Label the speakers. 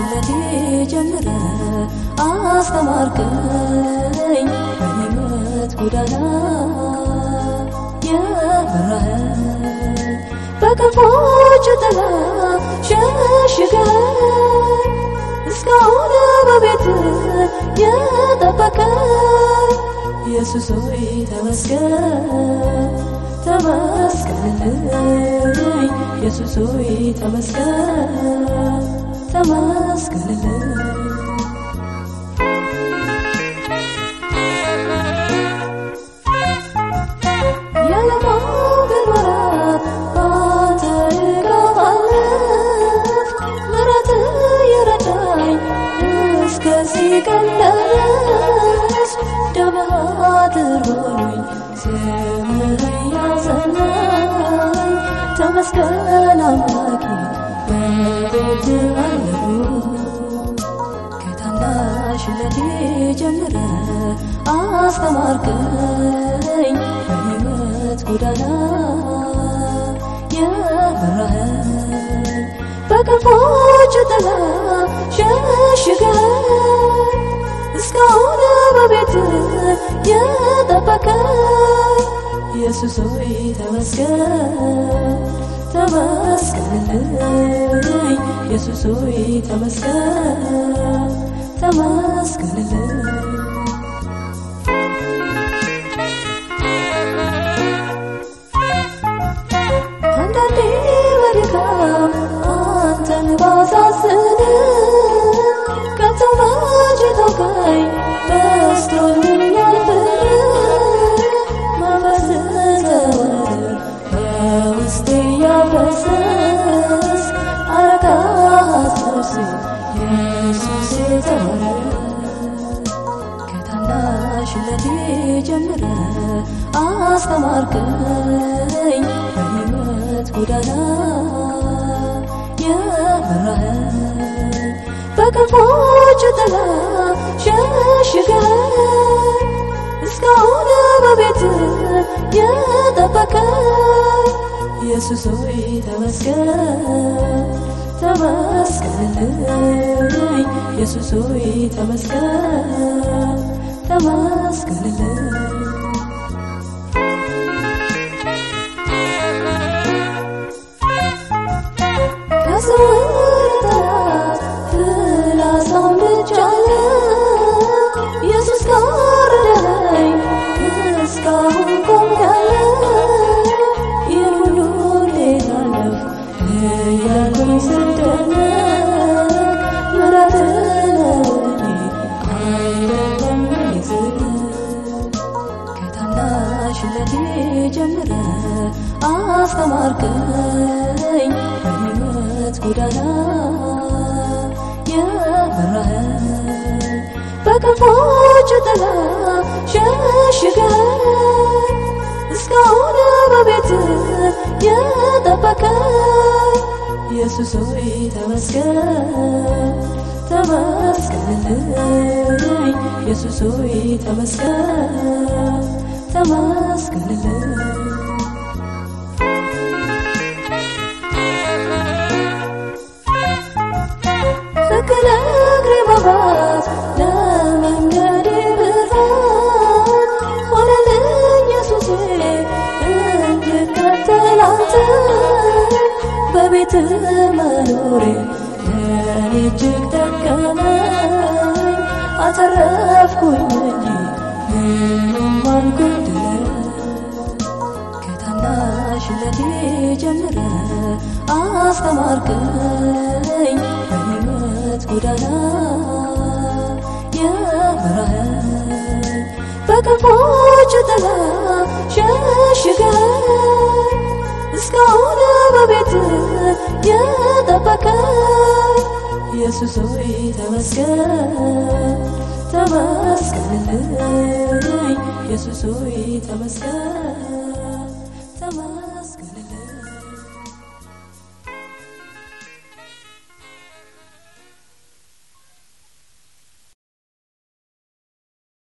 Speaker 1: ከታናሽነቴ ጀምረ አስተማርከኝ በሕይወት ጎዳና የመራኸኝ በክንፎች ጥላ ሸሽገኝ እስካሁን በቤት የጠበቀኝ ኢየሱስ ሆይ ተመስገን ተመስገንልኝ ኢየሱስ ሆይ ተመስገን ተመስገንልኝ የለማገር ወራት ባንተ እገባለሁ ምሕረትህ የረዳኝ እስከዚህ ቀን ድረስ ደምህ አድሮኝ ስምህ ያጸናኝ ተመስገን አምላኬ በቤትህ አለሁ ከታናሽነቴ ጀምረ አስተማርከኝ በሕይወት ጎዳና የመራኸኝ በክንፎች ጥላ ሸሽገኝ እስካሁን በቤት የጠበቀኝ ኢየሱስ ሆይ ተመስገን ተመስገንልኝ ኢየሱስ ሆይ ተመስገን ተመስገንልኝ አንዳንዴ በድካም አንተን ባሳዝን ከቶ መቼ ተውከኝ በስቶልኛል ፍቅርህ መንፈስህ ዘወትር በውስጤ ያፈስስ አረጋት ነፍሴ ኢየሱስ ተወረድ ከታናሽነቴ ጀምረ አስተማርከኝ በሕይወት ጎዳና የመራኸኝ በክንፎች ጥላ ሸሽገኝ እስካሁን በቤት የጠበቀኝ ኢየሱስ ሆይ ተመስገን ተመስገንልኝ ኢየሱስ ሆይ ተመስገን ተመስገንልኝ ኢየሱስ ካረዳኝ እስካሁን ቆሜያለሁ ይህን ሁሉ እንዴት አለፍኩ እያልኩኝ ስደነቅ ምሕረትህ ነው እንጂ አይደለም ዝግ ከታናሽነቴ ጀምረ አስተማርከኝ በሕይወት ጎዳና የመራኸኝ በክንፎች ጥላ ሸሽገኝ እስካሁን በቤት የጠበቀኝ ኢየሱስ ሆይ ተመስገን ተመስገንልኝ ኢየሱስ ሆይ ተመስገን ተመስገንልኝ ለእግሬ መብራት ለመንገዴ ብርሃን ሆነልኝ ኢየሱሴ እንድከተል አንተን በቤትህ መኖሬ ለእኔ እጅግ ጠቀመኝ አተረፍኩኝ እንጂ ምንም አልጎደለም ከታናሽነቴ ጀምረ አስተማርከኝ በሕይወት ጎዳና የመራኸኝ በክንፎች ጥላ ሸሽገኝ እስካሁን በቤት የጠበቀኝ ኢየሱስ ሆይ ተመስገን ተመስገንልኝ ኢየሱስ ሆይ ተመስገን